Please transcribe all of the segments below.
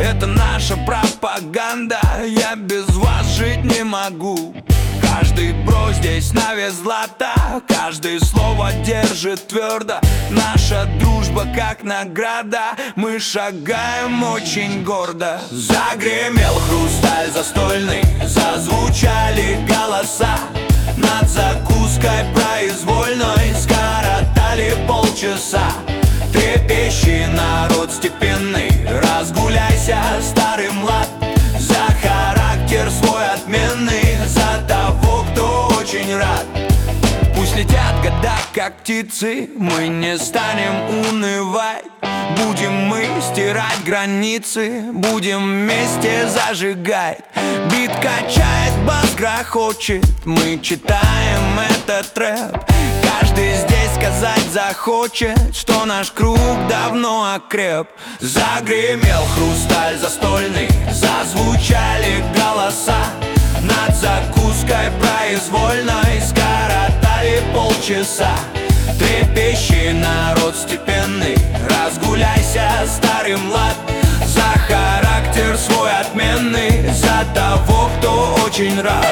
Это наша пропаганда, я без вас жить не могу. Каждый бро здесь на вес злата, каждое слово держит твердо. Наша дружба как награда, мы шагаем очень гордо. Загремел хрусталь застольный, зазвучали голоса. Над закуской произвольной скоротали полчаса. Трепещи, народ степенный, разгуляйся, старый млад. За характер свой отменный, за того, кто очень рад. Пусть летят года, как птицы, мы не станем унывать. Будем мы стирать границы, будем вместе зажигать. Бит качает, бас грохочет, мы читаем этот рэп. Каждый здесь сказать захочет, что наш круг давно окреп. Загремел хрусталь застольный, зазвучали голоса. Над закуской произвольной скоротали полчаса. Трепещи, народ степенный, разгуляйся, старый млад. За характер свой отменный, за того, кто очень рад.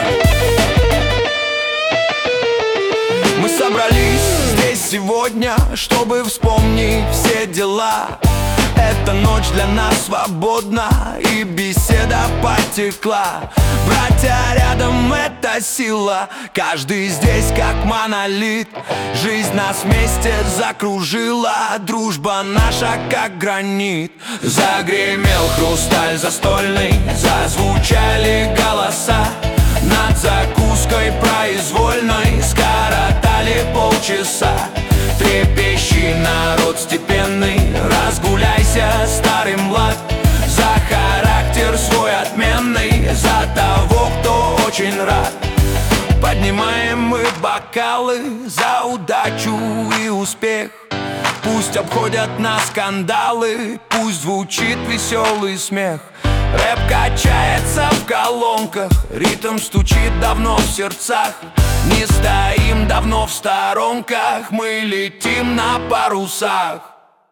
Мы собрались здесь сегодня, чтобы вспомнить все дела. Эта ночь для нас свободна, и беседа потекла. Братья рядом — это сила, каждый здесь как монолит. Жизнь нас вместе закружила, дружба наша как гранит. Загремел хрусталь застольный, зазвучали голоса. Над закуской произвольной скоротали полчаса. Трепещи, народ степенный, разгуляйся, старый млад. За характер свой отменный, за того, кто очень рад. Поднимаем мы бокалы за удачу и успех. Пусть обходят нас скандалы, пусть звучит веселый смех. Рэп качается в колонках, ритм стучит давно в сердцах. Не стоим давно в сторонках, мы летим на парусах.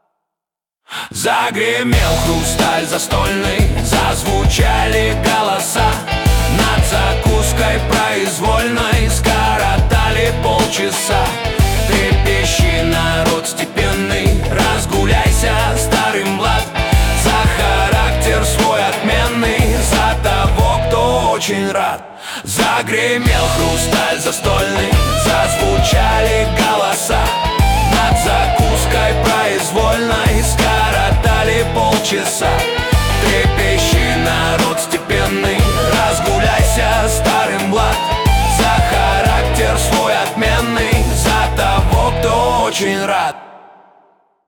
Загремел хрусталь застольный, зазвучали голоса. Над закуской произвольной скоротали полчаса. Трепещи, народ степенный, разгуляйся, старый млад. За характер свой отменный, за того, кто очень рад. Загремел хрусталь застольный, зазвучали голоса. Над закуской произвольной скоротали полчаса. Трепещи, народ степенный, разгуляйся, старый млад. За характер свой отменный, за того, кто очень рад.